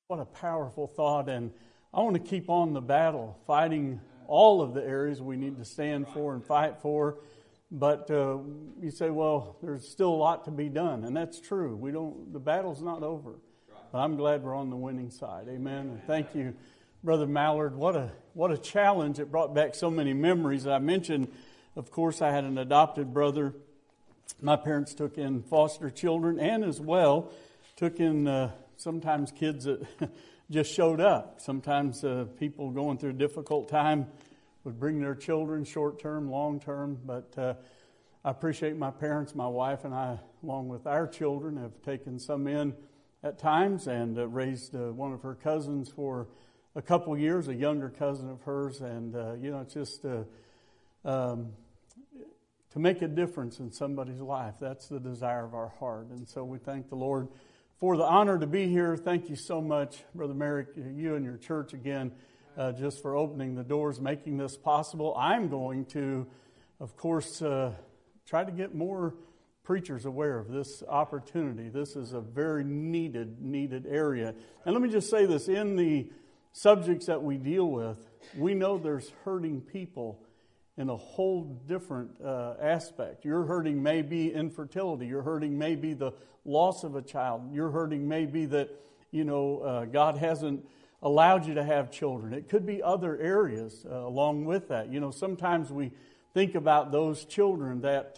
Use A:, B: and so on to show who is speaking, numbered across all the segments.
A: What a powerful thought, and I want to keep on the battle, fighting all of the areas we need to stand for and fight for. But you say, well, there's still a lot to be done, and that's true. The battle's not over. But I'm glad we're on the winning side. Amen. And thank you, Brother Mallard. What a challenge. It brought back so many memories. I mentioned, of course, I had an adopted brother. My parents took in foster children and as well took in sometimes kids that just showed up. Sometimes people going through a difficult time would bring their children, short-term, long-term. But I appreciate my parents, my wife, and I, along with our children, have taken some in at times and raised one of her cousins for a couple years, a younger cousin of hers. And, it's just to make a difference in somebody's life. That's the desire of our heart. And so we thank the Lord for the honor to be here. Thank you so much, Brother Merrick, you and your church again, just for opening the doors, making this possible. I'm going to, of course, try to get more preachers aware of this opportunity. This is a very needed area. And let me just say this, in the subjects that we deal with, we know there's hurting people in a whole different aspect. Your hurting may be infertility. Your hurting may be the loss of a child. Your hurting may be that, God hasn't allowed you to have children. It could be other areas along with that. Sometimes we think about those children that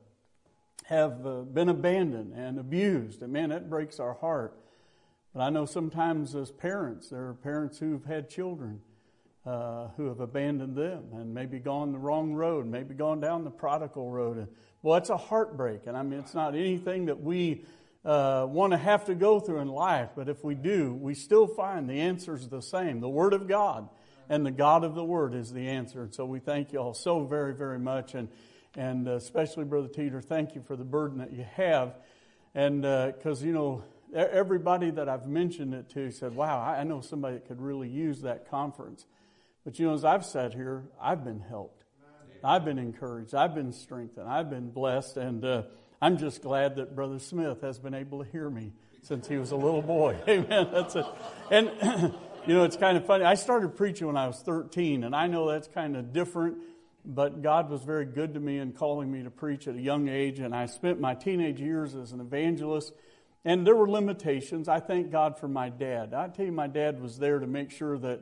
A: have been abandoned and abused. And man, that breaks our heart. But I know sometimes as parents, there are parents who've had children who have abandoned them and maybe gone the wrong road, maybe gone down the prodigal road. And, it's a heartbreak. And it's not anything that we want to have to go through in life. But if we do, we still find the answer is the same. The Word of God and the God of the Word is the answer. And so we thank you all so very, very much. And especially, Brother Teeter, thank you for the burden that you have. And because, everybody that I've mentioned it to said, wow, I know somebody that could really use that conference. But, as I've sat here, I've been helped. I've been encouraged. I've been strengthened. I've been blessed. And I'm just glad that Brother Smith has been able to hear me since he was a little boy. Amen. That's it. And, it's kind of funny. I started preaching when I was 13, and I know that's kind of different. But God was very good to me in calling me to preach at a young age. And I spent my teenage years as an evangelist. And there were limitations. I thank God for my dad. I tell you, my dad was there to make sure that,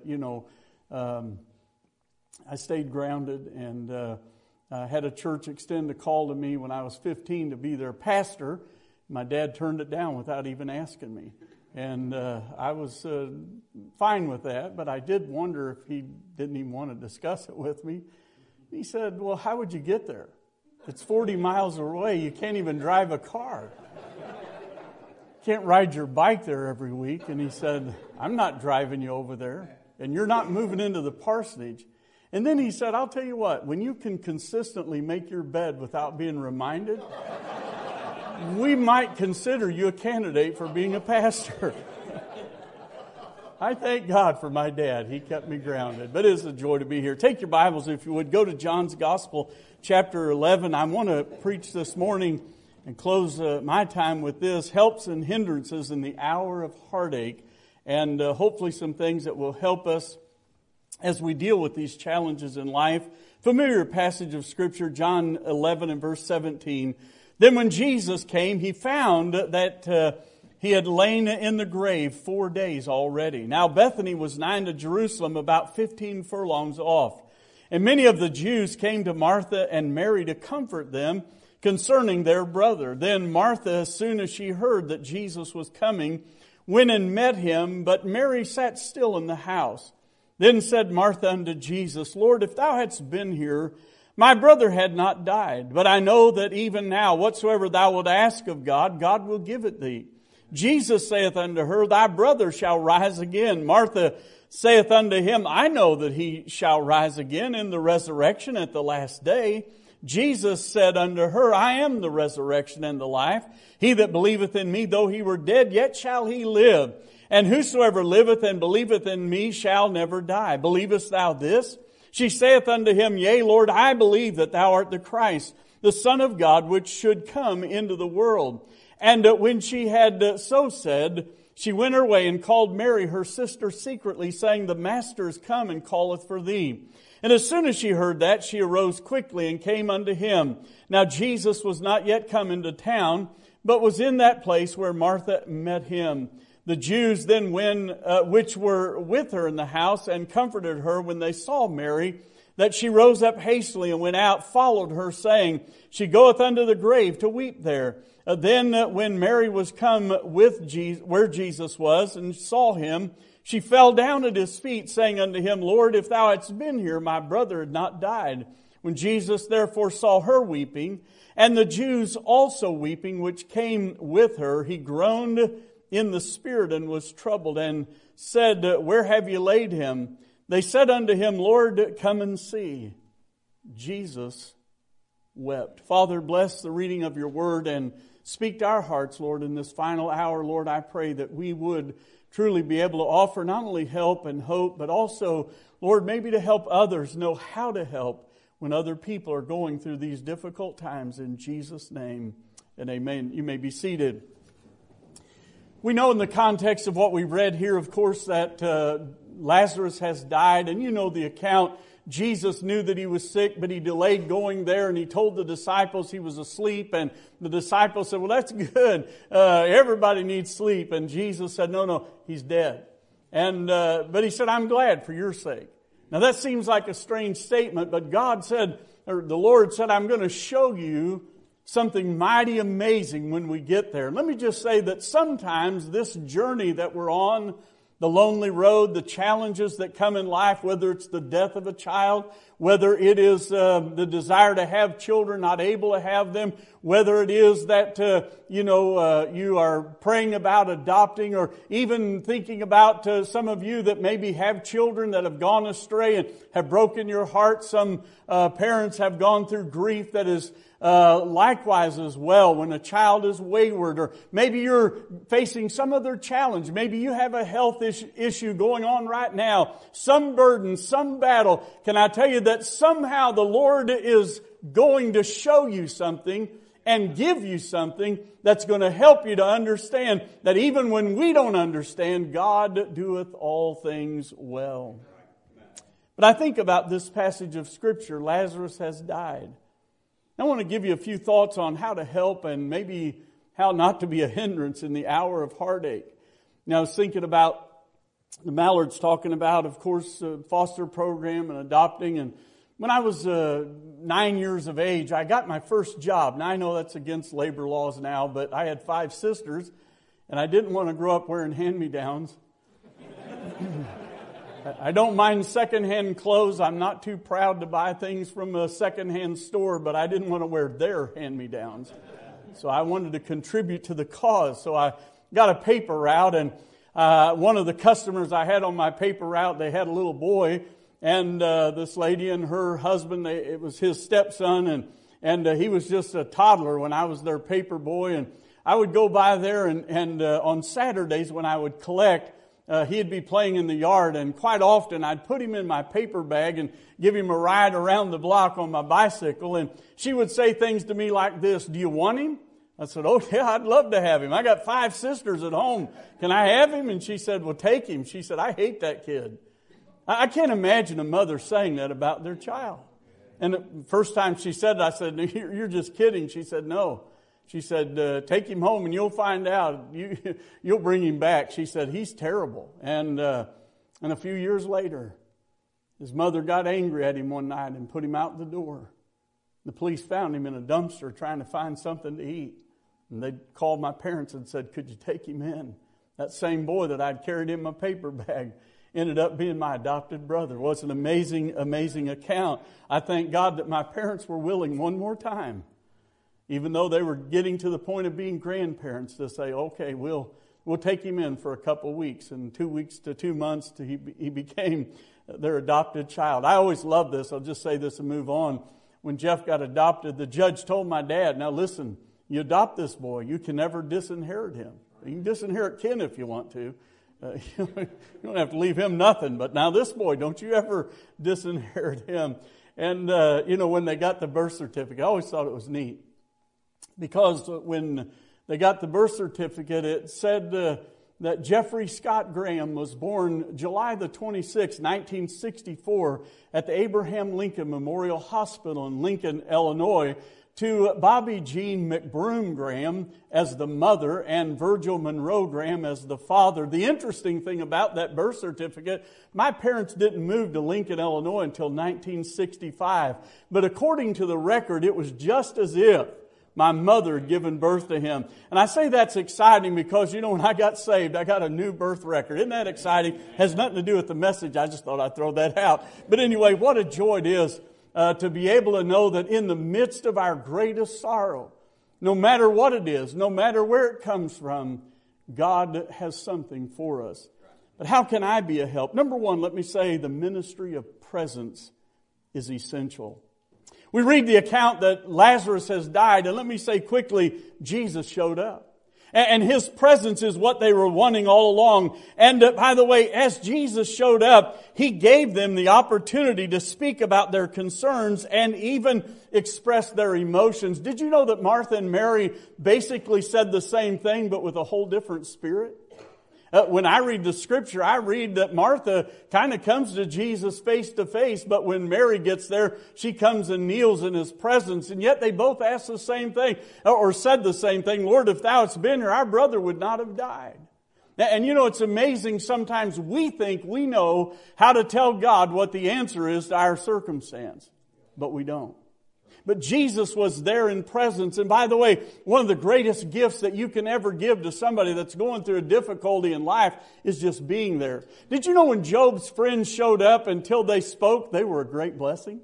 A: I stayed grounded and had a church extend a call to me when I was 15 to be their pastor. My dad turned it down without even asking me. And I was fine with that, but I did wonder if he didn't even want to discuss it with me. He said, well, how would you get there? It's 40 miles away. You can't even drive a car. Can't ride your bike there every week. And he said, I'm not driving you over there, and you're not moving into the parsonage. And then he said, I'll tell you what, when you can consistently make your bed without being reminded, we might consider you a candidate for being a pastor. I thank God for my dad. He kept me grounded. But it is a joy to be here. Take your Bibles, if you would. Go to John's Gospel, chapter 11. I want to preach this morning and close my time with this, helps and hindrances in the hour of heartache, and hopefully some things that will help us as we deal with these challenges in life. Familiar passage of Scripture, John 11 and verse 17. Then when Jesus came, he found that he had lain in the grave 4 days already. Now Bethany was nigh to Jerusalem, about 15 furlongs off. And many of the Jews came to Martha and Mary to comfort them concerning their brother. Then Martha, as soon as she heard that Jesus was coming, went and met him, but Mary sat still in the house. Then said Martha unto Jesus, Lord, if thou hadst been here, my brother had not died. But I know that even now, whatsoever thou wilt ask of God, God will give it thee. Jesus saith unto her, thy brother shall rise again. Martha saith unto him, I know that he shall rise again in the resurrection at the last day. Jesus said unto her, I am the resurrection and the life. He that believeth in me, though he were dead, yet shall he live. And whosoever liveth and believeth in me shall never die. Believest thou this? She saith unto him, Yea, Lord, I believe that thou art the Christ, the Son of God, which should come into the world. And when she had so said, she went her way and called Mary, her sister, secretly, saying, "The Master is come and calleth for thee." And as soon as she heard that, she arose quickly and came unto him. Now Jesus was not yet come into town, but was in that place where Martha met him. The Jews then which were with her in the house and comforted her when they saw Mary, that she rose up hastily and went out, followed her, saying, "She goeth unto the grave to weep there." Then when Mary was come with where Jesus was and saw him, she fell down at his feet, saying unto him, "Lord, if thou hadst been here, my brother had not died." When Jesus therefore saw her weeping, and the Jews also weeping, which came with her, he groaned in the spirit and was troubled, and said, "Where have you laid him?" They said unto him, "Lord, come and see." Jesus wept. Father, bless the reading of your word and speak to our hearts, Lord, in this final hour. Lord, I pray that we would truly be able to offer not only help and hope, but also, Lord, maybe to help others know how to help when other people are going through these difficult times. In Jesus' name, and amen. You may be seated. We know in the context of what we read here, of course, that Lazarus has died, and you know the account. Jesus knew that he was sick, but he delayed going there, and he told the disciples he was asleep, and the disciples said, "Well, that's good. Everybody needs sleep." And Jesus said, no, he's dead. And but he said, "I'm glad for your sake." Now that seems like a strange statement, but God said, or the Lord said, "I'm going to show you something mighty amazing when we get there." Let me just say that sometimes this journey that we're on, the lonely road, the challenges that come in life, whether it's the death of a child, whether it is the desire to have children, not able to have them, whether it is that, you are praying about adopting, or even thinking about some of you that maybe have children that have gone astray and have broken your heart. Some parents have gone through grief that is likewise as well when a child is wayward, or maybe you're facing some other challenge. Maybe you have a health issue going on right now, some burden, some battle. Can I tell you that somehow the Lord is going to show you something and give you something that's going to help you to understand that even when we don't understand, God doeth all things well. But I think about this passage of Scripture. Lazarus has died. I want to give you a few thoughts on how to help and maybe how not to be a hindrance in the hour of heartache. Now, I was thinking about the Mallards talking about, of course, foster program and adopting. And when I was 9 years of age, I got my first job. Now, I know that's against labor laws now, but I had 5 sisters, and I didn't want to grow up wearing hand-me-downs. I don't mind secondhand clothes. I'm not too proud to buy things from a secondhand store, but I didn't want to wear their hand-me-downs. So I wanted to contribute to the cause. So I got a paper route, and one of the customers I had on my paper route, they had a little boy, and this lady and her husband, it was his stepson, and he was just a toddler when I was their paper boy. And I would go by there, and on Saturdays when I would collect, he'd be playing in the yard, and quite often I'd put him in my paper bag and give him a ride around the block on my bicycle. And she would say things to me like this: "Do you want him?" I said, "Oh yeah, I'd love to have him. I got 5 sisters at home. Can I have him?" And she said, "Well, take him." She said, "I hate that kid." I can't imagine a mother saying that about their child. And the first time she said it, I said, "You're just kidding." She said, "No." She said, "Take him home and you'll find out. You'll bring him back." She said, "He's terrible." And a few years later, his mother got angry at him one night and put him out the door. The police found him in a dumpster trying to find something to eat. And they called my parents and said, "Could you take him in?" That same boy that I'd carried in my paper bag ended up being my adopted brother. Well, it's an amazing, amazing account. I thank God that my parents were willing one more time, even though they were getting to the point of being grandparents, to say, "Okay, we'll take him in for a couple of weeks." And 2 weeks to 2 months, he became their adopted child. I always love this. I'll just say this and move on. When Jeff got adopted, the judge told my dad, "Now listen, you adopt this boy, you can never disinherit him. You can disinherit Ken if you want to. You don't have to leave him nothing. But now this boy, don't you ever disinherit him." And, when they got the birth certificate, I always thought it was neat. Because when they got the birth certificate, it said that Jeffrey Scott Graham was born July the 26th, 1964 at the Abraham Lincoln Memorial Hospital in Lincoln, Illinois, to Bobby Jean McBroom Graham as the mother and Virgil Monroe Graham as the father. The interesting thing about that birth certificate, my parents didn't move to Lincoln, Illinois until 1965. But according to the record, it was just as if my mother had given birth to him. And I say that's exciting because, when I got saved, I got a new birth record. Isn't that exciting? Has nothing to do with the message. I just thought I'd throw that out. But anyway, what a joy it is to be able to know that in the midst of our greatest sorrow, no matter what it is, no matter where it comes from, God has something for us. But how can I be a help? Number one, let me say the ministry of presence is essential. We read the account that Lazarus has died, and let me say quickly, Jesus showed up. And His presence is what they were wanting all along. And by the way, as Jesus showed up, He gave them the opportunity to speak about their concerns and even express their emotions. Did you know that Martha and Mary basically said the same thing, but with a whole different spirit? When I read the Scripture, I read that Martha kind of comes to Jesus face to face, but when Mary gets there, she comes and kneels in His presence. And yet they both asked the same thing, or said the same thing, Lord, if Thou hadst been here, our brother would not have died. And it's amazing, sometimes we think we know how to tell God what the answer is to our circumstance, but we don't. But Jesus was there in presence. And by the way, one of the greatest gifts that you can ever give to somebody that's going through a difficulty in life is just being there. Did you know when Job's friends showed up until they spoke, they were a great blessing?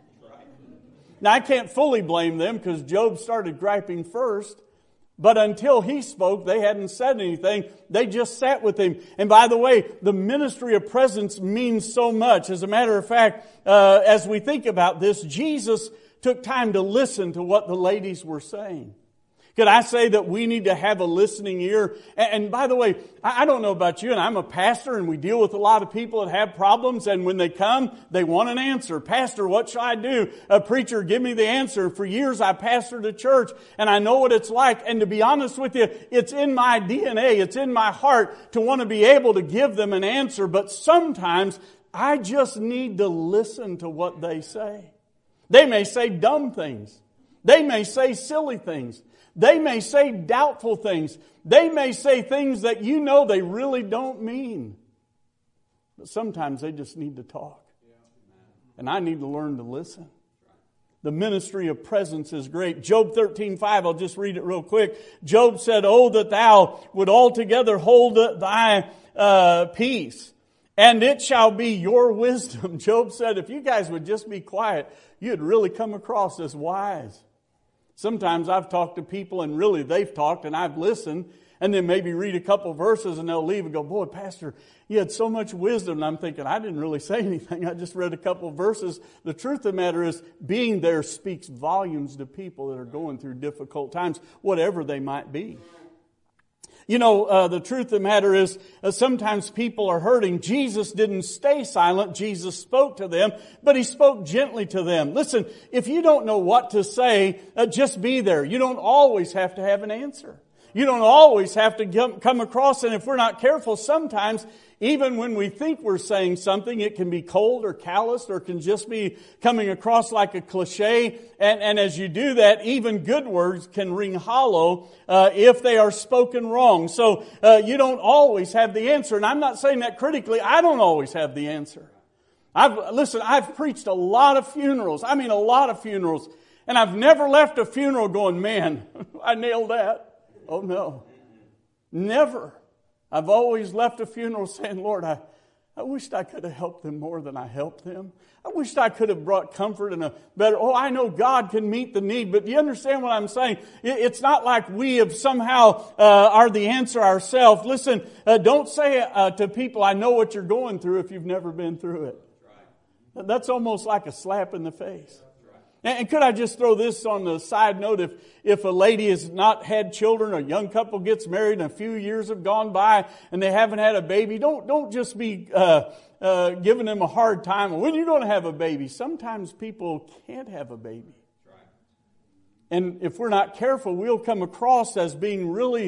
A: Now, I can't fully blame them because Job started griping first. But until he spoke, they hadn't said anything. They just sat with him. And by the way, the ministry of presence means so much. As a matter of fact, as we think about this, Jesus took time to listen to what the ladies were saying. Could I say that we need to have a listening ear? And by the way, I don't know about you, and I'm a pastor, and we deal with a lot of people that have problems, and when they come, they want an answer. Pastor, what shall I do? A preacher, give me the answer. For years, I pastored a church, and I know what it's like. And to be honest with you, it's in my DNA, it's in my heart to want to be able to give them an answer. But sometimes, I just need to listen to what they say. They may say dumb things. They may say silly things. They may say doubtful things. They may say things that they really don't mean. But sometimes they just need to talk. And I need to learn to listen. The ministry of presence is great. Job 13:5, I'll just read it real quick. Job said, "Oh, that thou would altogether hold thy peace, and it shall be your wisdom." Job said, if you guys would just be quiet, you'd really come across as wise. Sometimes I've talked to people and really they've talked and I've listened and then maybe read a couple verses and they'll leave and go, "Boy, Pastor, you had so much wisdom." And I'm thinking, I didn't really say anything. I just read a couple verses. The truth of the matter is, being there speaks volumes to people that are going through difficult times, whatever they might be. The truth of the matter is, sometimes people are hurting. Jesus didn't stay silent. Jesus spoke to them, but He spoke gently to them. Listen, if you don't know what to say, just be there. You don't always have to have an answer. You don't always have to come across, and if we're not careful, sometimes even when we think we're saying something, it can be cold or calloused or can just be coming across like a cliche. And as you do that, even good words can ring hollow if they are spoken wrong. So you don't always have the answer. And I'm not saying that critically. I don't always have the answer. I've preached a lot of funerals. I mean, a lot of funerals. And I've never left a funeral going, "Man, I nailed that." Oh, no. Never. I've always left a funeral saying, "Lord, I wished I could have helped them more than I helped them. I wished I could have brought comfort and a better..." Oh, I know God can meet the need, but do you understand what I'm saying? It's not like we have somehow are the answer ourselves. Listen, don't say to people, "I know what you're going through," if you've never been through it. That's almost like a slap in the face. And could I just throw this on the side note? If a lady has not had children, a young couple gets married and a few years have gone by and they haven't had a baby, don't just be giving them a hard time. When are you going to have a baby? Sometimes people can't have a baby. And if we're not careful, we'll come across as being really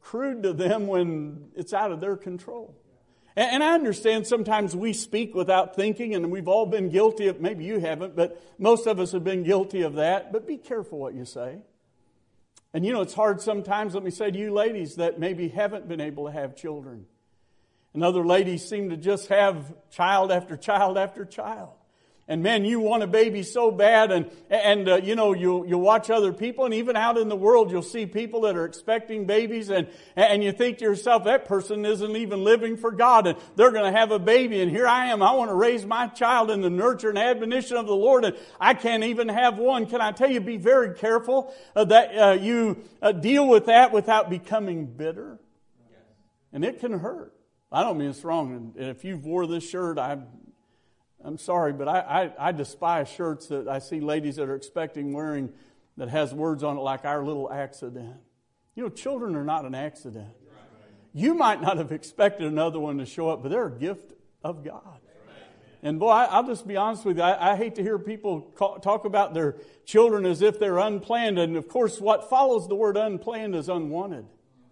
A: crude to them when it's out of their control. And I understand sometimes we speak without thinking, and we've all been guilty of, maybe you haven't, but most of us have been guilty of that. But be careful what you say. And it's hard sometimes, let me say to you ladies that maybe haven't been able to have children. And other ladies seem to just have child after child after child. And man, you want a baby so bad, and you'll watch other people, and even out in the world, you'll see people that are expecting babies, and you think to yourself, that person isn't even living for God, and they're going to have a baby, and here I am, I want to raise my child in the nurture and admonition of the Lord, and I can't even have one. Can I tell you, be very careful that you deal with that without becoming bitter? And it can hurt. I don't mean it's wrong, and if you've wore this shirt, I'm sorry, but I despise shirts that I see ladies that are expecting wearing that has words on it like our little accident. Children are not an accident. You might not have expected another one to show up, but they're a gift of God. And boy, I'll just be honest with you. I hate to hear people talk about their children as if they're unplanned. And of course, what follows the word unplanned is unwanted.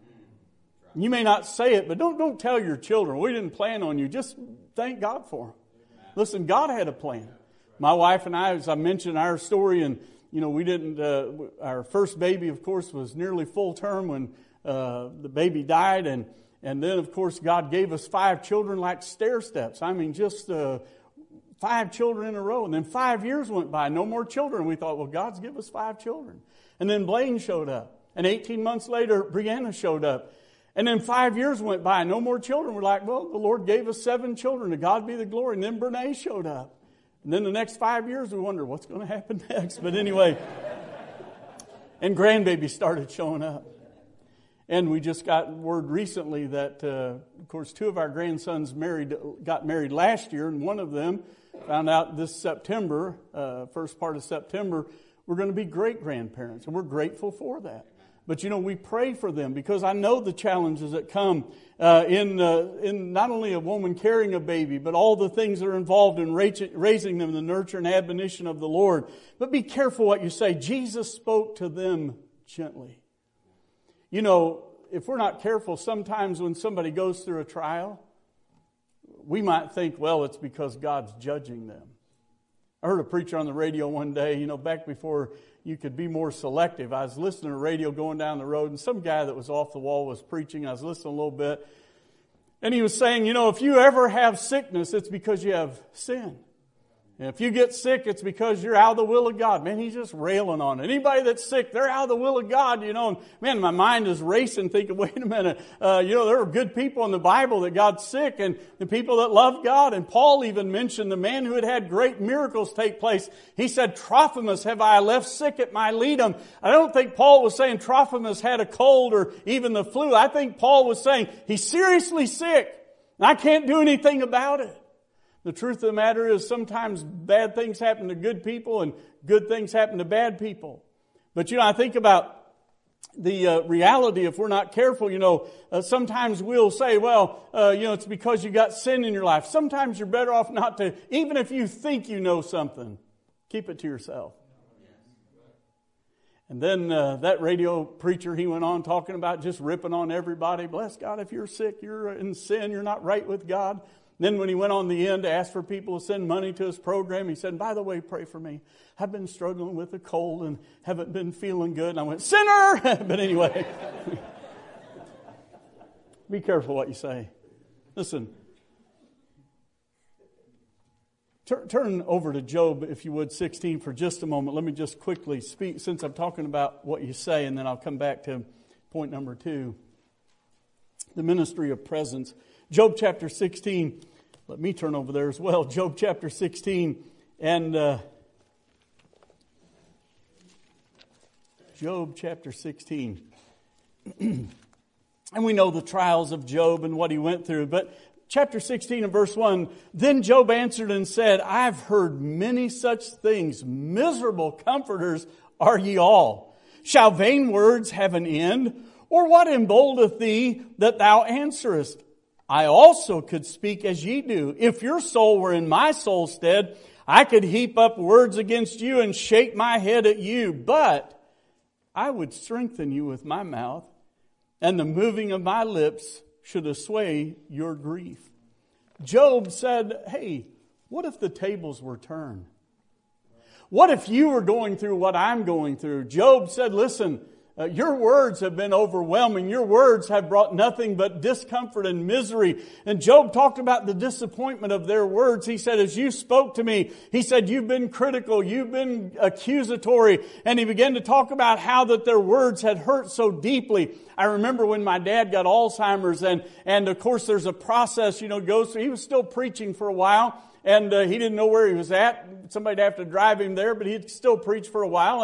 A: You may not say it, but don't tell your children, we didn't plan on you. Just thank God for them. Listen, God had a plan. My wife and I, as I mentioned our story, and we didn't. Our first baby, of course, was nearly full term when the baby died, and then, of course, God gave us 5 children like stair steps. I mean, just 5 children in a row, and then 5 years went by, no more children. We thought, well, God's given us 5 children, and then Blaine showed up, and 18 months later, Brianna showed up. And then 5 years went by, no more children. We're like, well, the Lord gave us 7 children. To God be the glory. And then Bernae showed up. And then the next 5 years, we wondered what's going to happen next. But anyway, and grandbabies started showing up. And we just got word recently that, of course, 2 of our grandsons got married last year. And one of them found out this September, first part of September, we're going to be great-grandparents. And we're grateful for that. But we pray for them because I know the challenges that come in not only a woman carrying a baby, but all the things that are involved in raising them in the nurture and admonition of the Lord. But be careful what you say. Jesus spoke to them gently. If we're not careful, sometimes when somebody goes through a trial, we might think, well, it's because God's judging them. I heard a preacher on the radio one day, back before you could be more selective. I was listening to radio going down the road, and some guy that was off the wall was preaching. I was listening a little bit. And he was saying, if you ever have sickness, it's because you have sin. And if you get sick, it's because you're out of the will of God. Man, he's just railing on it. Anybody that's sick, they're out of the will of God, And man, my mind is racing thinking, wait a minute. There are good people in the Bible that got sick and the people that love God. And Paul even mentioned the man who had great miracles take place. He said, Trophimus have I left sick at Miletum. I don't think Paul was saying Trophimus had a cold or even the flu. I think Paul was saying he's seriously sick and I can't do anything about it. The truth of the matter is sometimes bad things happen to good people and good things happen to bad people. But, I think about the reality if we're not careful, sometimes we'll say, well, it's because you got sin in your life. Sometimes you're better off not to, even if you think you know something, keep it to yourself. And then that radio preacher, he went on talking about just ripping on everybody. Bless God, if you're sick, you're in sin, you're not right with God. Then when he went on the end to ask for people to send money to his program, he said, by the way, pray for me. I've been struggling with a cold and haven't been feeling good. And I went, sinner! But anyway, be careful what you say. Listen, turn over to Job, if you would, 16 for just a moment. Let me just quickly speak, since I'm talking about what you say, and then I'll come back to point number 2. The ministry of presence. Job chapter 16. Let me turn over there as well. Job chapter 16 and Job chapter 16. And we know the trials of Job and what he went through. But chapter 16 and verse 1, then Job answered and said, I've heard many such things. Miserable comforters are ye all. Shall vain words have an end? Or what emboldeneth thee that thou answerest? I also could speak as ye do. If your soul were in my soul's stead, I could heap up words against you and shake my head at you. But I would strengthen you with my mouth, and the moving of my lips should assuage your grief. Job said, hey, what if the tables were turned? What if you were going through what I'm going through? Job said, listen, your words have been overwhelming. Your words have brought nothing but discomfort and misery. And Job talked about the disappointment of their words. He said, as you spoke to me, he said, you've been critical, you've been accusatory. And he began to talk about how that their words had hurt so deeply. I remember when my dad got Alzheimer's, and of course there's a process, goes through. He was still preaching for a while. And he didn't know where he was at. Somebody'd have to drive him there, but he'd still preach for a while.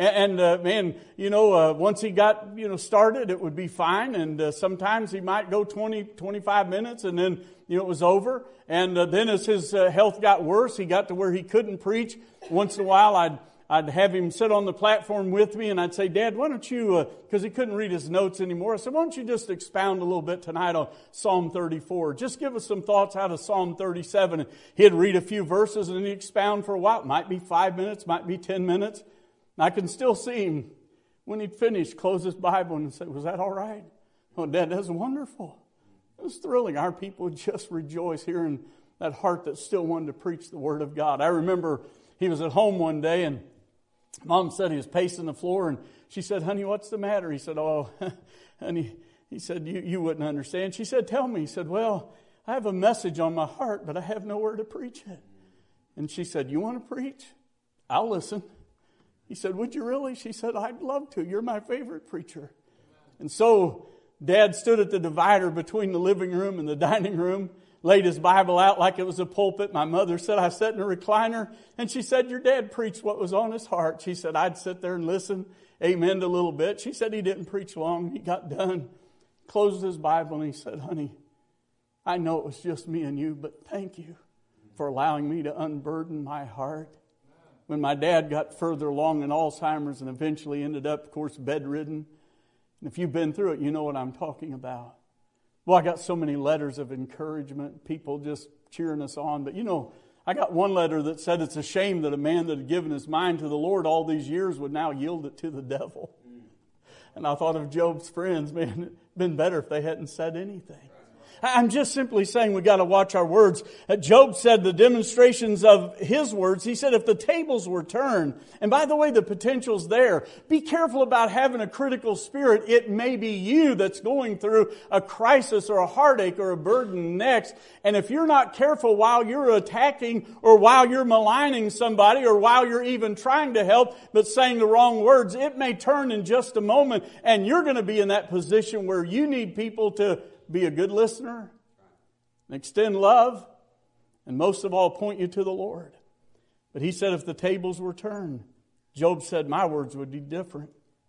A: And once he got, started, it would be fine. And sometimes he might go 20, 25 minutes, and then, it was over. And then as his health got worse, he got to where he couldn't preach. Once in a while, I'd have him sit on the platform with me, and I'd say, Dad, why don't you, because he couldn't read his notes anymore, I said, why don't you just expound a little bit tonight on Psalm 34? Just give us some thoughts out of Psalm 37. And he'd read a few verses and then he'd expound for a while. It might be 5 minutes, might be 10 minutes. And I can still see him, when he'd finish, close his Bible and say, was that all right? Oh, Dad, that's wonderful. It was thrilling. Our people would just rejoice hearing that heart that still wanted to preach the Word of God. I remember he was at home one day, and Mom said he was pacing the floor, and she said, honey, what's the matter? He said, oh, honey, he said, you wouldn't understand. She said, tell me. He said, well, I have a message on my heart, but I have nowhere to preach it. And she said, you want to preach? I'll listen. He said, would you really? She said, I'd love to. You're my favorite preacher. And so Dad stood at the divider between the living room and the dining room, laid his Bible out like it was a pulpit. My mother said, I sat in a recliner, and she said, your dad preached what was on his heart. She said, I'd sit there and listen, amen, a little bit. She said he didn't preach long. He got done, closed his Bible, and he said, honey, I know it was just me and you, but thank you for allowing me to unburden my heart. When my dad got further along in Alzheimer's and eventually ended up, of course, bedridden, and if you've been through it, you know what I'm talking about. Well, I got so many letters of encouragement, people just cheering us on. But I got one letter that said it's a shame that a man that had given his mind to the Lord all these years would now yield it to the devil. And I thought of Job's friends, man, it'd been better if they hadn't said anything. I'm just simply saying we got to watch our words. Job said the demonstrations of his words, he said if the tables were turned, and by the way, the potential's there. Be careful about having a critical spirit. It may be you that's going through a crisis or a heartache or a burden next. And if you're not careful while you're attacking or while you're maligning somebody or while you're even trying to help but saying the wrong words, it may turn in just a moment, and you're going to be in that position where you need people to be a good listener, extend love, and most of all, point you to the Lord. But he said if the tables were turned, Job said my words would be different.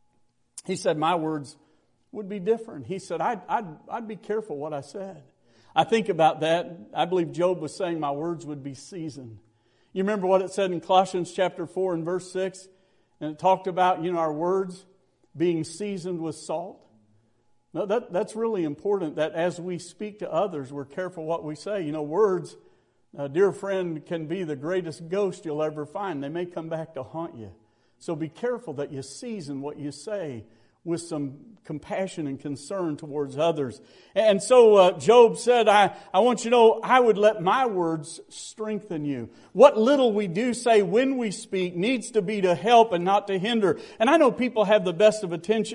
A: He said my words would be different. He said I'd be careful what I said. I think about that. I believe Job was saying my words would be seasoned. You remember what it said in Colossians chapter 4 and verse 6? And it talked about, our words being seasoned with salt. No, that's really important, that as we speak to others, we're careful what we say. Words, dear friend, can be the greatest ghost you'll ever find. They may come back to haunt you. So be careful that you season what you say with some compassion and concern towards others. And so Job said, I want you to know, I would let my words strengthen you. What little we do say when we speak needs to be to help and not to hinder. And I know people have the best of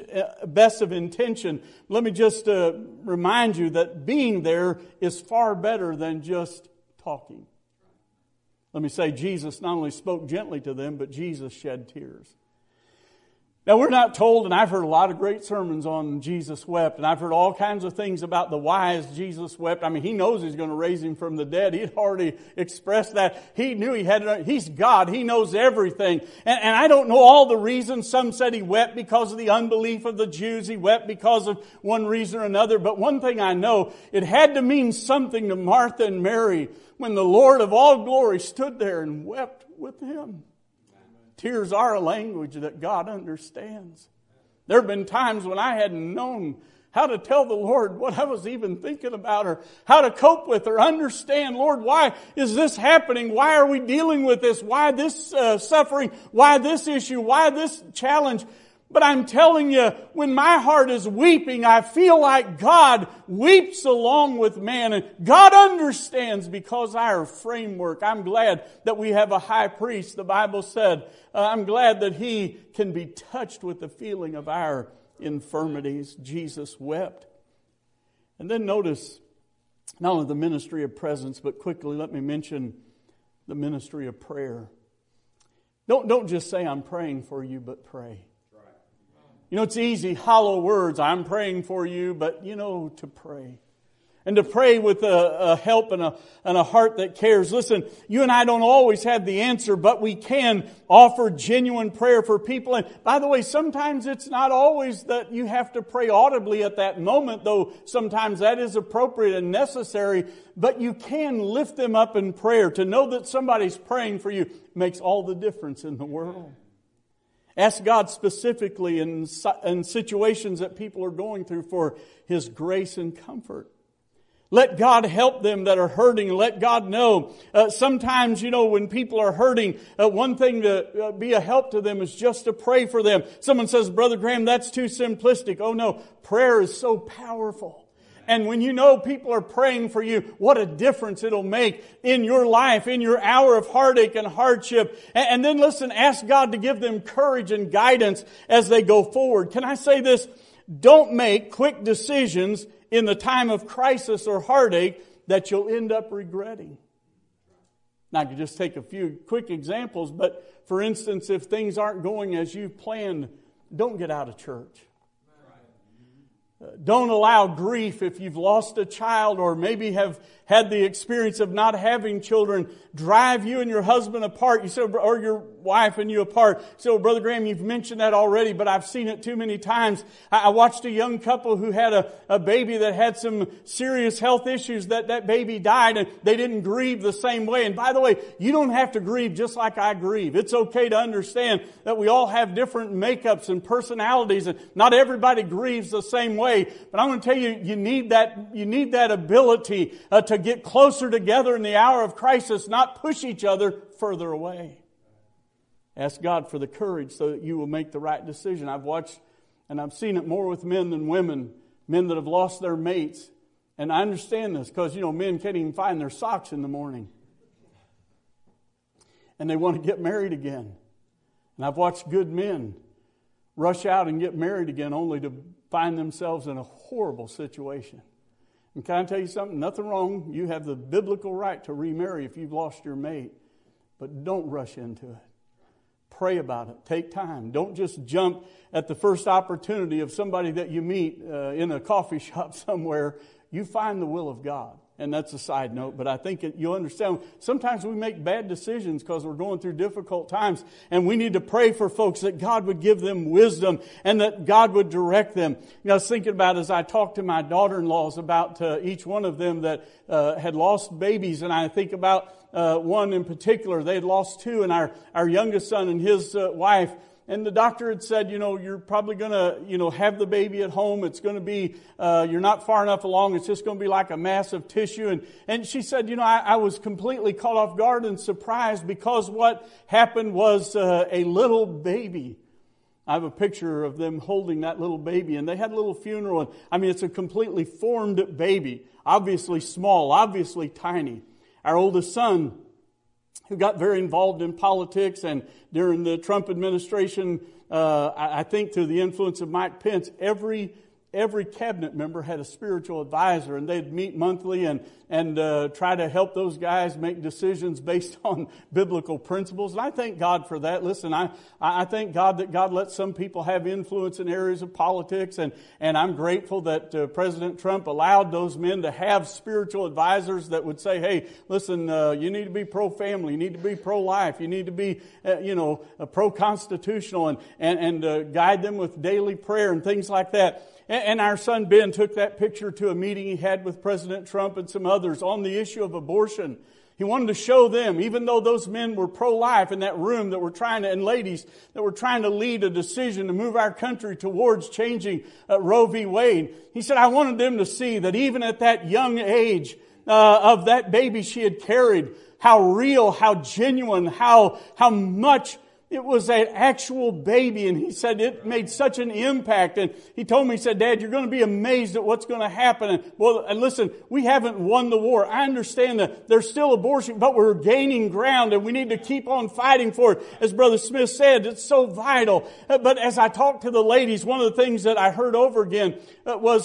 A: intention. Let me just remind you that being there is far better than just talking. Let me say, Jesus not only spoke gently to them, but Jesus shed tears. Now, we're not told, and I've heard a lot of great sermons on Jesus wept, and I've heard all kinds of things about the whys Jesus wept. I mean, he knows he's going to raise him from the dead. He'd already expressed that. He knew he's God. He knows everything. And I don't know all the reasons. Some said he wept because of the unbelief of the Jews. He wept because of one reason or another. But one thing I know, it had to mean something to Martha and Mary when the Lord of all glory stood there and wept with him. Tears are a language that God understands. There have been times when I hadn't known how to tell the Lord what I was even thinking about or how to cope with or understand. Lord, why is this happening? Why are we dealing with this? Why this suffering? Why this issue? Why this challenge? But I'm telling you, when my heart is weeping, I feel like God weeps along with man. And God understands because our framework. I'm glad that we have a high priest. The Bible said, I'm glad that He can be touched with the feeling of our infirmities. Jesus wept. And then notice, not only the ministry of presence, but quickly let me mention the ministry of prayer. Don't just say, I'm praying for you, but pray. You know, it's easy, hollow words. I'm praying for you, but to pray. And to pray with a help and a heart that cares. Listen, you and I don't always have the answer, but we can offer genuine prayer for people. And by the way, sometimes it's not always that you have to pray audibly at that moment, though sometimes that is appropriate and necessary. But you can lift them up in prayer. To know that somebody's praying for you makes all the difference in the world. Ask God specifically in situations that people are going through for His grace and comfort. Let God help them that are hurting. Let God know. Sometimes, when people are hurting, one thing to be a help to them is just to pray for them. Someone says, Brother Graham, that's too simplistic. Oh no, prayer is so powerful. And when people are praying for you, what a difference it'll make in your life, in your hour of heartache and hardship. And then listen, ask God to give them courage and guidance as they go forward. Can I say this? Don't make quick decisions in the time of crisis or heartache that you'll end up regretting. Now, I could just take a few quick examples, but for instance, if things aren't going as you planned, don't get out of church. Don't allow grief if you've lost a child or maybe have had the experience of not having children drive you and your husband apart. You say, or your wife and you apart. So, Brother Graham, you've mentioned that already, but I've seen it too many times. I watched a young couple who had a baby that had some serious health issues. That baby died and they didn't grieve the same way. And by the way, you don't have to grieve just like I grieve. It's okay to understand that we all have different makeups and personalities and not everybody grieves the same way. But I'm going to tell you, you need that ability to get closer together in the hour of crisis, not push each other further away. Ask God for the courage so that you will make the right decision. I've watched and I've seen it more with men than women, men that have lost their mates. And I understand this because, men can't even find their socks in the morning. And they want to get married again. And I've watched good men rush out and get married again only to find themselves in a horrible situation. And can I tell you something? Nothing wrong. You have the biblical right to remarry if you've lost your mate. But don't rush into it. Pray about it. Take time. Don't just jump at the first opportunity of somebody that you meet in a coffee shop somewhere. You find the will of God. And that's a side note, but I think you'll understand. Sometimes we make bad decisions because we're going through difficult times. And we need to pray for folks that God would give them wisdom and that God would direct them. I was thinking about as I talked to my daughter-in-laws about each one of them that had lost babies. And I think about one in particular. They had lost two, and our youngest son and his wife. And the doctor had said, you're probably going to, have the baby at home. It's going to be, you're not far enough along. It's just going to be like a mass of tissue. And she said, I was completely caught off guard and surprised because what happened was a little baby. I have a picture of them holding that little baby, and they had a little funeral. And, it's a completely formed baby, obviously small, obviously tiny. Our oldest son, who got very involved in politics, and during the Trump administration, I think through the influence of Mike Pence, every cabinet member had a spiritual advisor, and they'd meet monthly and try to help those guys make decisions based on biblical principles. And I thank God for that. Listen, I thank God that God lets some people have influence in areas of politics, and I'm grateful that President Trump allowed those men to have spiritual advisors that would say, hey, listen, you need to be pro-family, you need to be pro-life, you need to be, pro-constitutional, and guide them with daily prayer and things like that. And our son Ben took that picture to a meeting he had with President Trump and some others on the issue of abortion. He wanted to show them, even though those men were pro-life in that room that were trying to, and ladies that were trying to lead a decision to move our country towards changing Roe v. Wade. He said, I wanted them to see that even at that young age of that baby she had carried, how real, how genuine, how much It was an actual baby, and he said it made such an impact. And he told me, he said, Dad, you're going to be amazed at what's going to happen. And listen, we haven't won the war. I understand that there's still abortion, but we're gaining ground, and we need to keep on fighting for it. As Brother Smith said, it's so vital. But as I talked to the ladies, one of the things that I heard over again was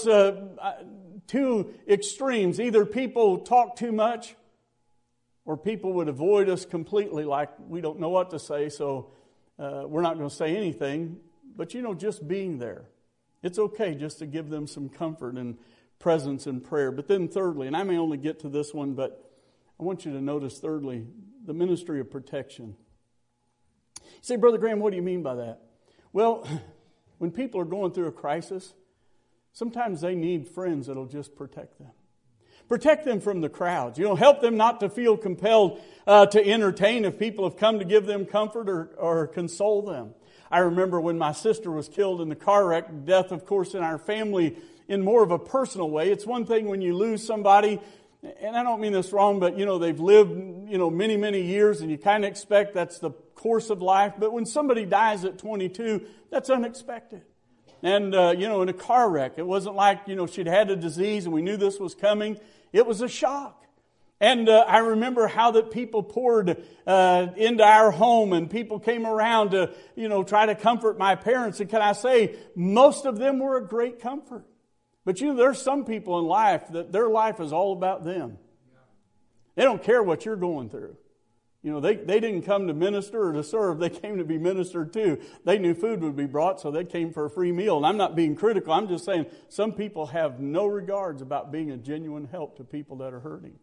A: two extremes. Either people talk too much, or people would avoid us completely, like we don't know what to say, so we're not going to say anything. But just being there. It's okay just to give them some comfort and presence and prayer. But then thirdly, and I may only get to this one, but I want you to notice thirdly, the ministry of protection. You say, Brother Graham, what do you mean by that? Well, when people are going through a crisis, sometimes they need friends that'll just protect them. Protect them from the crowds. Help them not to feel compelled to entertain if people have come to give them comfort or console them. I remember when my sister was killed in the car wreck, death, of course, in our family in more of a personal way. It's one thing when you lose somebody, and I don't mean this wrong, but they've lived many, many years, and you kind of expect that's the course of life. But when somebody dies at 22, that's unexpected. And, in a car wreck, it wasn't like, she'd had a disease and we knew this was coming. It was a shock. And I remember how that people poured into our home, and people came around to, try to comfort my parents. And can I say, most of them were a great comfort. But there's some people in life that their life is all about them. They don't care what you're going through. They didn't come to minister or to serve. They came to be ministered to. They knew food would be brought, so they came for a free meal. And I'm not being critical. I'm just saying some people have no regards about being a genuine help to people that are hurting.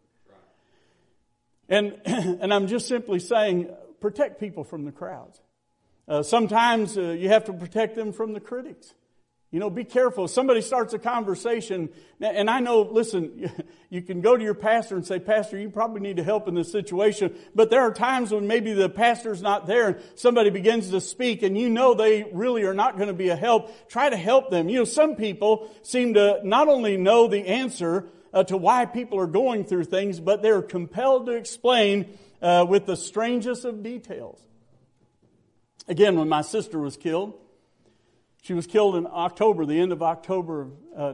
A: Right. And I'm just simply saying, protect people from the crowds. Sometimes you have to protect them from the critics. Be careful. If somebody starts a conversation, and I know, listen, you can go to your pastor and say, Pastor, you probably need help in this situation. But there are times when maybe the pastor's not there and somebody begins to speak and they really are not going to be a help. Try to help them. Some people seem to not only know the answer to why people are going through things, but they're compelled to explain with the strangest of details. Again, when my sister was killed, she was killed in October, the end of October of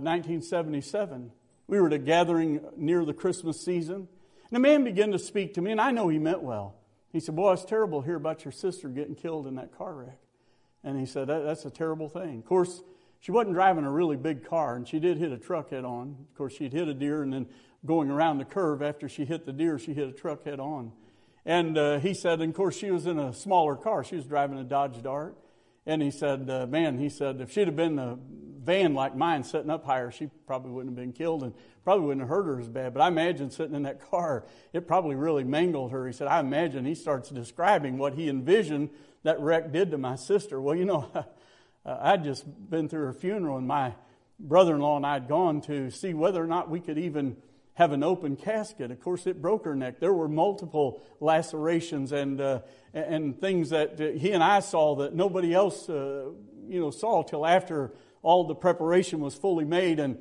A: 1977. We were at a gathering near the Christmas season. And a man began to speak to me, and I know he meant well. He said, boy, it's terrible to hear about your sister getting killed in that car wreck. And he said, that's a terrible thing. Of course, she wasn't driving a really big car, and she did hit a truck head on. Of course, she'd hit a deer, and then going around the curve after she hit the deer, she hit a truck head on. And he said, and of course, she was in a smaller car. She was driving a Dodge Dart. And he said, if she'd have been a van like mine sitting up higher, she probably wouldn't have been killed and probably wouldn't have hurt her as bad. But I imagine sitting in that car, it probably really mangled her. He said, I imagine he starts describing what he envisioned that wreck did to my sister. Well, I'd just been through her funeral, and my brother-in-law and I had gone to see whether or not we could even have an open casket. Of course, it broke her neck. There were multiple lacerations and things that he and I saw that nobody else, saw till after all the preparation was fully made. And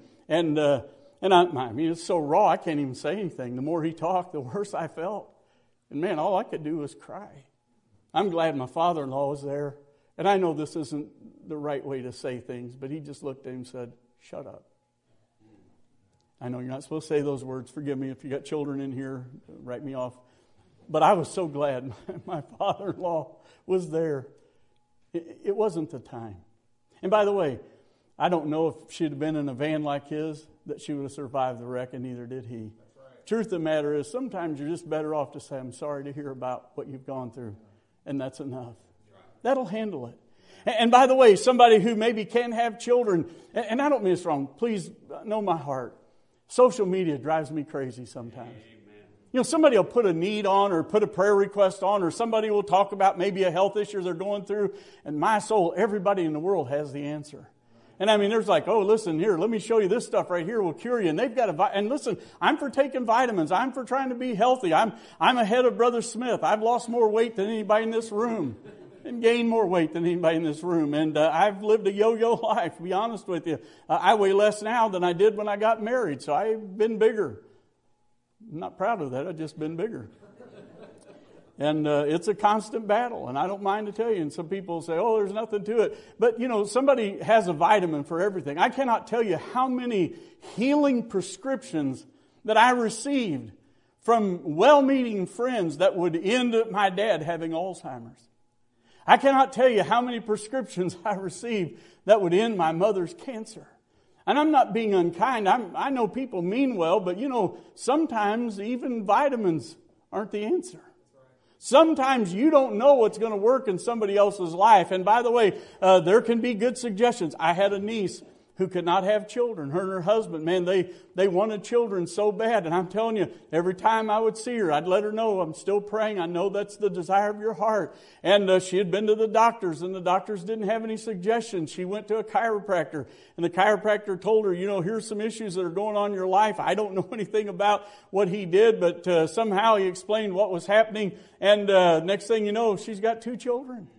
A: I mean, it's so raw, I can't even say anything. The more he talked, the worse I felt. And man, all I could do was cry. I'm glad my father-in-law was there. And I know this isn't the right way to say things, but he just looked at him and said, shut up. I know you're not supposed to say those words. Forgive me if you got children in here. Write me off. But I was so glad my father-in-law was there. It wasn't the time. And by the way, I don't know if she'd have been in a van like his that she would have survived the wreck, and neither did he. Right. Truth of the matter is, sometimes you're just better off to say, I'm sorry to hear about what you've gone through. And that's enough. Right. That'll handle it. And by the way, somebody who maybe can't have children, and I don't mean this wrong, please know my heart. Social media drives me crazy sometimes. Amen. Somebody will put a need on or put a prayer request on, or somebody will talk about maybe a health issue they're going through. And my soul, everybody in the world has the answer. And I mean, there's like, oh, listen here, let me show you this stuff right here will cure you. And they've got and listen, I'm for taking vitamins. I'm for trying to be healthy. I'm ahead of Brother Smith. I've lost more weight than anybody in this room. And gained more weight than anybody in this room. And I've lived a yo-yo life, to be honest with you. I weigh less now than I did when I got married, so I've been bigger. I'm not proud of that, I've just been bigger. And it's a constant battle, and I don't mind to tell you. And some people say, oh, there's nothing to it. But, somebody has a vitamin for everything. I cannot tell you how many healing prescriptions that I received from well-meaning friends that would end up my dad having Alzheimer's. I cannot tell you how many prescriptions I received that would end my mother's cancer. And I'm not being unkind. I know people mean well, but sometimes even vitamins aren't the answer. Sometimes you don't know what's going to work in somebody else's life. And by the way, there can be good suggestions. I had a niece who could not have children. Her and her husband, man, they wanted children so bad. And I'm telling you, every time I would see her, I'd let her know I'm still praying. I know that's the desire of your heart. And she had been to the doctors, and the doctors didn't have any suggestions. She went to a chiropractor, and the chiropractor told her, here's some issues that are going on in your life. I don't know anything about what he did, but somehow he explained what was happening. And next thing you know, she's got 2 children.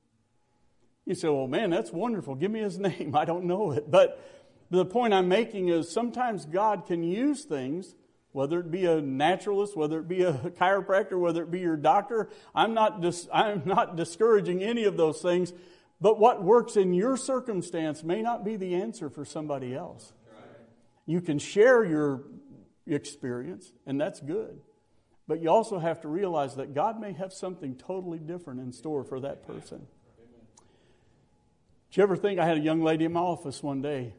A: You say, well, man, that's wonderful. Give me his name. I don't know it. But the point I'm making is sometimes God can use things, whether it be a naturalist, whether it be a chiropractor, whether it be your doctor. I'm not discouraging any of those things. But what works in your circumstance may not be the answer for somebody else. You can share your experience, and that's good. But you also have to realize that God may have something totally different in store for that person. Did you ever think, I had a young lady in my office one day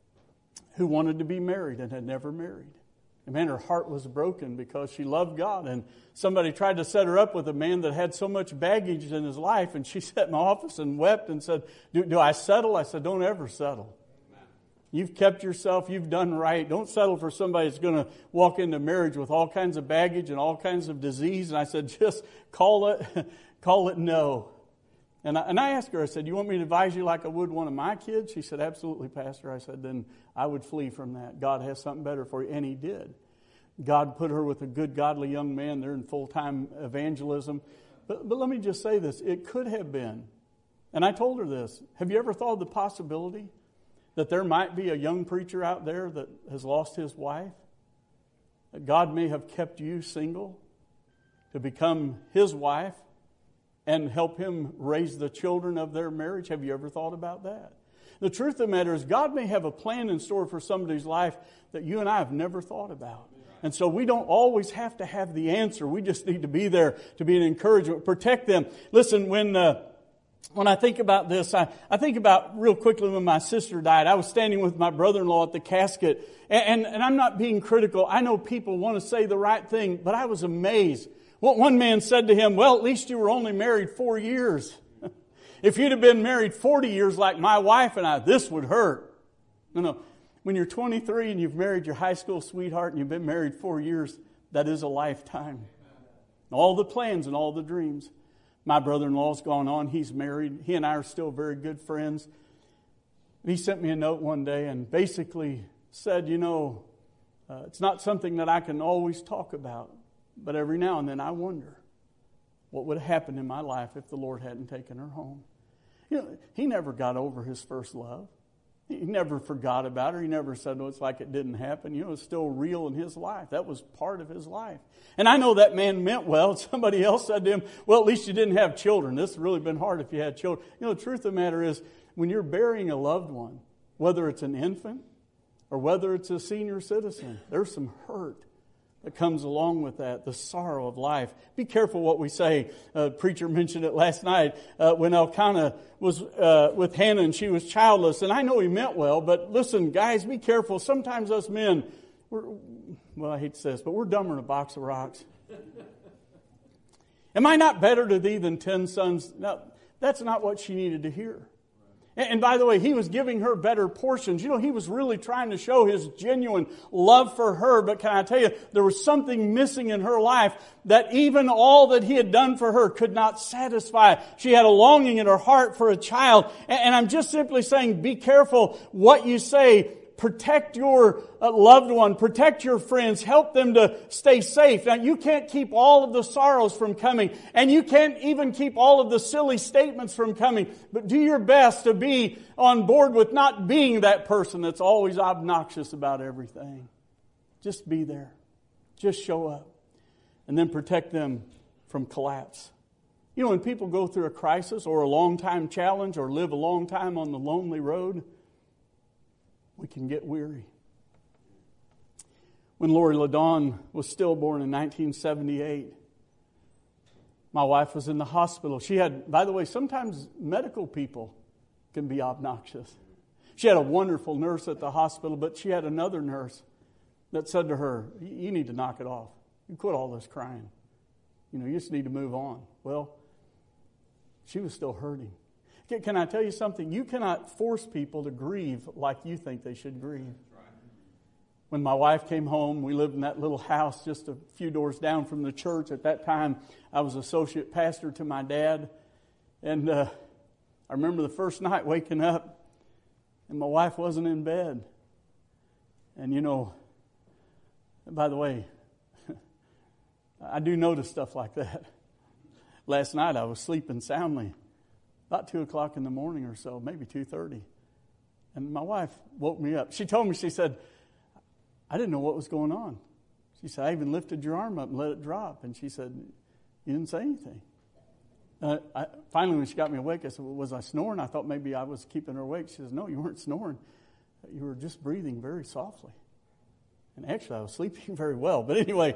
A: who wanted to be married and had never married. And man, her heart was broken because she loved God. And somebody tried to set her up with a man that had so much baggage in his life. And she sat in my office and wept and said, do I settle? I said, don't ever settle. You've kept yourself. You've done right. Don't settle for somebody that's going to walk into marriage with all kinds of baggage and all kinds of disease. And I said, just call it no. And I asked her, I said, you want me to advise you like I would one of my kids? She said, absolutely, Pastor. I said, then I would flee from that. God has something better for you. And He did. God put her with a good, godly young man. They're in full-time evangelism. But let me just say this. It could have been. And I told her this. Have you ever thought of the possibility that there might be a young preacher out there that has lost his wife? That God may have kept you single to become His wife and help him raise the children of their marriage. Have you ever thought about that? The truth of the matter is God may have a plan in store for somebody's life that you and I have never thought about. And so we don't always have to have the answer. We just need to be there to be an encouragement. Protect them. Listen, when I think about this, I think about real quickly when my sister died. I was standing with my brother-in-law at the casket. And I'm not being critical. I know people want to say the right thing, but I was amazed. Well, one man said to him, well, at least you were only married 4 years. If you'd have been married 40 years like my wife and I, this would hurt. No. When you're 23 and you've married your high school sweetheart and you've been married 4 years, that is a lifetime. All the plans and all the dreams. My brother-in-law's gone on. He's married. He and I are still very good friends. He sent me a note one day and basically said, it's not something that I can always talk about. But every now and then I wonder what would have happened in my life if the Lord hadn't taken her home. He never got over his first love. He never forgot about her. He never said, it's like it didn't happen. It's still real in his life. That was part of his life. And I know that man meant well. Somebody else said to him, well, at least you didn't have children. This would really been hard if you had children. The truth of the matter is, when you're burying a loved one, whether it's an infant or whether it's a senior citizen, there's some hurt that comes along with that, the sorrow of life. Be careful what we say. Preacher mentioned it last night when Elkanah was with Hannah and she was childless. And I know he meant well, but listen, guys, be careful. Sometimes us men, I hate to say this, but we're dumber than a box of rocks. Am I not better to thee than 10 sons? No, that's not what she needed to hear. And by the way, he was giving her better portions. He was really trying to show his genuine love for her. But can I tell you, there was something missing in her life that even all that he had done for her could not satisfy. She had a longing in her heart for a child. And I'm just simply saying, be careful what you say. Protect your loved one. Protect your friends. Help them to stay safe. Now, you can't keep all of the sorrows from coming. And you can't even keep all of the silly statements from coming. But do your best to be on board with not being that person that's always obnoxious about everything. Just be there. Just show up. And then protect them from collapse. You know, when people go through a crisis or a long-time challenge or live a long time on the lonely road, we can get weary. When Lori LaDawn was stillborn in 1978, my wife was in the hospital. She had, by the way, sometimes medical people can be obnoxious. She had a wonderful nurse at the hospital, but she had another nurse that said to her, you need to knock it off. You quit all this crying. You know, you just need to move on. Well, she was still hurting. Can I tell you something? You cannot force people to grieve like you think they should grieve. When my wife came home, we lived in that little house just a few doors down from the church. At that time, I was associate pastor to my dad. And I remember the first night waking up, and my wife wasn't in bed. And you know, by the way, I do notice stuff like that. Last night I was sleeping soundly, about 2 o'clock in the morning or so, maybe 2:30. And my wife woke me up. She told me, she said, I didn't know what was going on. She said, I even lifted your arm up and let it drop. And she said, you didn't say anything. Finally, when she got me awake, I said, well, was I snoring? I thought maybe I was keeping her awake. She says, no, you weren't snoring. You were just breathing very softly. And actually, I was sleeping very well. But anyway,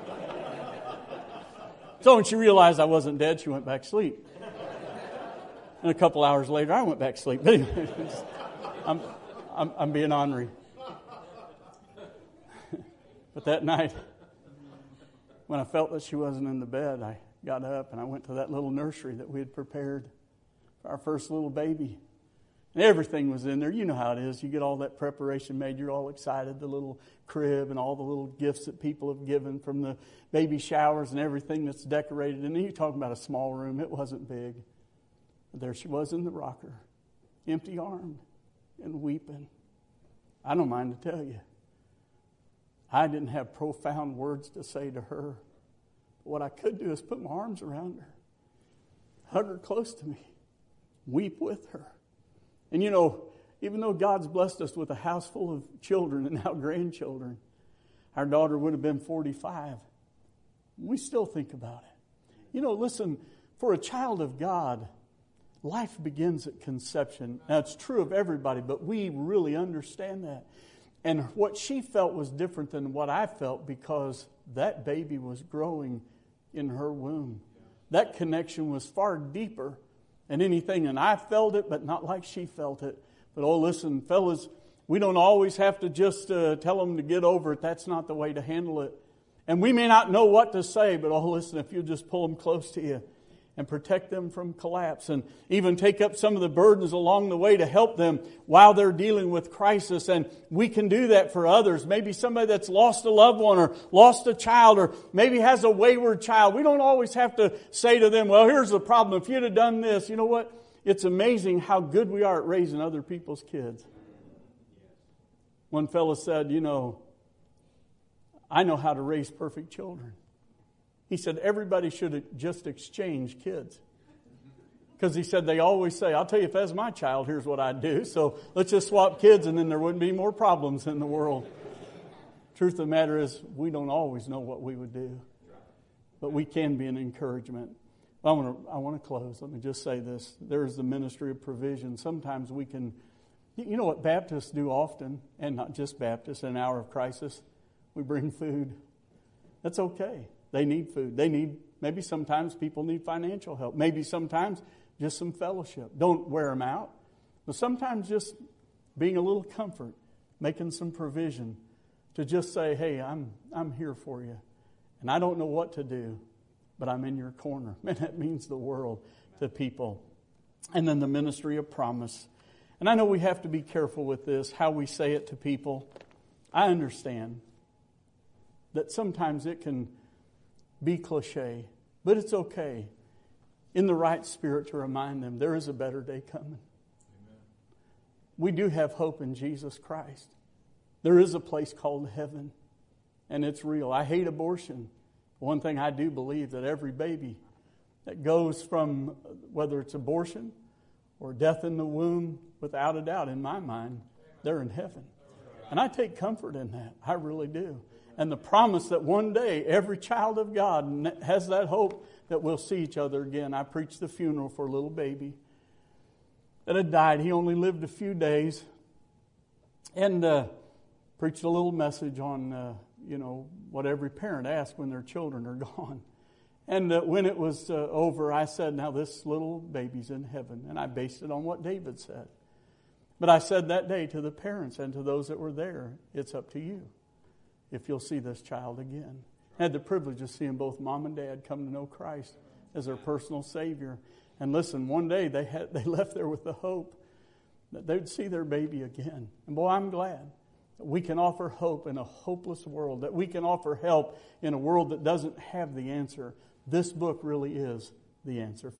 A: so when she realized I wasn't dead, she went back to sleep. And a couple hours later, I went back to sleep. But anyway, I'm being ornery. But that night, when I felt that she wasn't in the bed, I got up and I went to that little nursery that we had prepared for our first little baby. And everything was in there. You know how it is. You get all that preparation made. You're all excited. The little crib and all the little gifts that people have given from the baby showers and everything that's decorated. And then you're talking about a small room. It wasn't big. But there she was in the rocker, empty-armed and weeping. I don't mind to tell you, I didn't have profound words to say to her. What I could do is put my arms around her, hug her close to me, weep with her. And you know, even though God's blessed us with a house full of children and now grandchildren, our daughter would have been 45. We still think about it. You know, listen, for a child of God, life begins at conception. Now, it's true of everybody, but we really understand that. And what she felt was different than what I felt because that baby was growing in her womb. That connection was far deeper than anything. And I felt it, but not like she felt it. But oh, listen, fellas, we don't always have to just tell them to get over it. That's not the way to handle it. And we may not know what to say, but oh, listen, if you just pull them close to you and protect them from collapse and even take up some of the burdens along the way to help them while they're dealing with crisis. And we can do that for others. Maybe somebody that's lost a loved one or lost a child or maybe has a wayward child. We don't always have to say to them, well, here's the problem. If you'd have done this, you know what? It's amazing how good we are at raising other people's kids. One fellow said, you know, I know how to raise perfect children. He said everybody should just exchange kids. Because he said they always say, I'll tell you, if that's my child, here's what I'd do. So let's just swap kids and then there wouldn't be more problems in the world. Truth of the matter is, we don't always know what we would do. But we can be an encouragement. I want to close. Let me just say this. There's the ministry of provision. Sometimes we can, you know what Baptists do often, and not just Baptists, in an hour of crisis? We bring food. That's okay. They need food. Maybe sometimes people need financial help. Maybe sometimes just some fellowship. Don't wear them out. But sometimes just being a little comfort, making some provision to just say, hey, I'm here for you. And I don't know what to do, but I'm in your corner. Man, that means the world to people. And then the ministry of promise. And I know we have to be careful with this, how we say it to people. I understand that sometimes it can be cliche, but it's okay in the right spirit to remind them there is a better day coming. Amen. We do have hope in Jesus Christ. There is a place called heaven, and it's real. I hate abortion. One thing I do believe that every baby that goes from, whether it's abortion or death in the womb, without a doubt, in my mind, they're in heaven. And I take comfort in that. I really do. And the promise that one day every child of God has that hope that we'll see each other again. I preached the funeral for a little baby that had died. He only lived a few days. And preached a little message on, what every parent asks when their children are gone. And when it was over, I said, now this little baby's in heaven. And I based it on what David said. But I said that day to the parents and to those that were there, it's up to you if you'll see this child again. I had the privilege of seeing both mom and dad come to know Christ as their personal Savior. And listen, one day they left there with the hope that they'd see their baby again. And boy, I'm glad that we can offer hope in a hopeless world, that we can offer help in a world that doesn't have the answer. This book really is the answer.